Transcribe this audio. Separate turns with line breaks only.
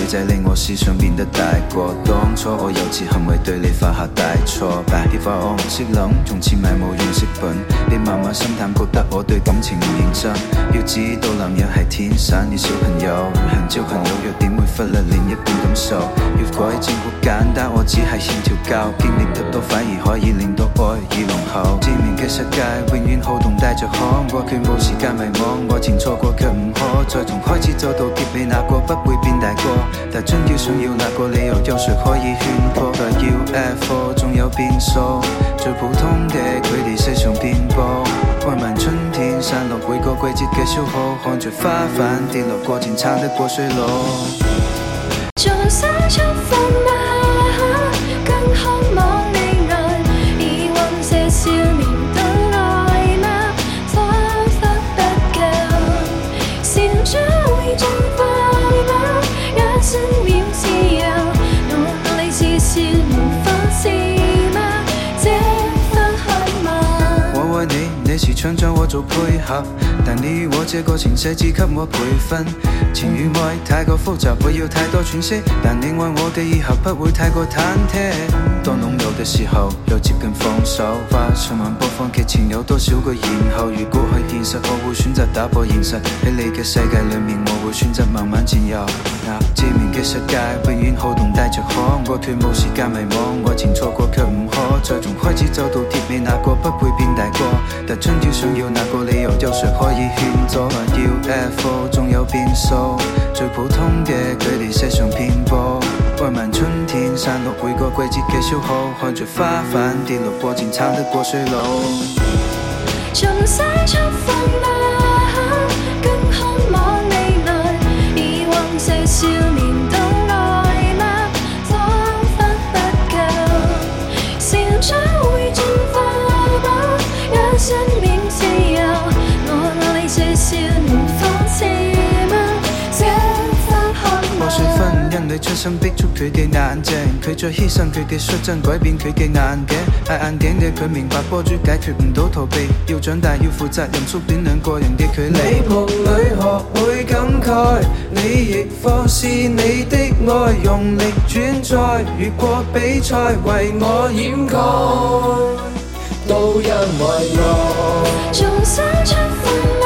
会在令我思想变得大过。当初我幼稚行為對你犯下大錯，白啲話我唔識諗，從此買冇用飾品。你慢慢心淡，覺得我對感情唔認真。要知道男人係天生的小朋友，很交朋友又點會忽略另一半感受？要改正好簡單，我只係欠調教，經歷得多反而可以令到愛意濃厚。知名嘅世界永遠好動帶着看過，卻冇時間迷惘，愛前錯過卻唔可再從開始走到結尾，那個不會變大個，但真要想要那個理由，有誰可以勸破？但 UFO 總有變數，最普通嘅佢哋世上遍佈，愛問春天散落每個季節嘅消耗，看着花瓣跌落過前撐得過衰老。
就算出發嗎？更渴望你能遺忘這少年的愛嗎？彷彿不夠，笑着會盡快嗎？也真了自由，我理智少年放肆嗎？這分開嗎？
我愛你，你時常將我做配合，但你與我這個情勢只給我培訓。情與愛太過複雜，不要太多詮釋，但你愛我的以後不會太過忐忑。當擁有的時候又接近放手，話循環播放劇情有多少個然後？如果係現實，我會選擇打破現實，喺你嘅世界裏面，我會選擇慢慢佔有。知名嘅世界永遠好動帶着可愛，卻冇時間迷惘，愛前錯過卻唔可再從開始走到結尾，那個不會變大個，但真要想要那個理由，有誰可以勸阻？UFO 總有變數，最普通嘅佢哋世上遍佈，愛問春天散落每個季節嘅消耗，看着花瓣跌落過前撐得過衰老。
從細出發嗎？更渴望你能遺忘這少年的愛嗎？彷彿不夠，笑着會盡快嗎？也真免自由，我理這少年放肆嗎？這分開嗎？
破碎婚姻裏出生逼觸佢嘅眼睛，佢再犧牲佢嘅率真，改變佢嘅眼鏡。戴眼鏡嘅佢明白波珠解決唔到逃避，要長大要負責任，縮短兩個人嘅距離。你夢裏學會感慨，你亦放肆你的愛，用力轉載，越過比賽為我掩蓋，都因為愛。
從細出發。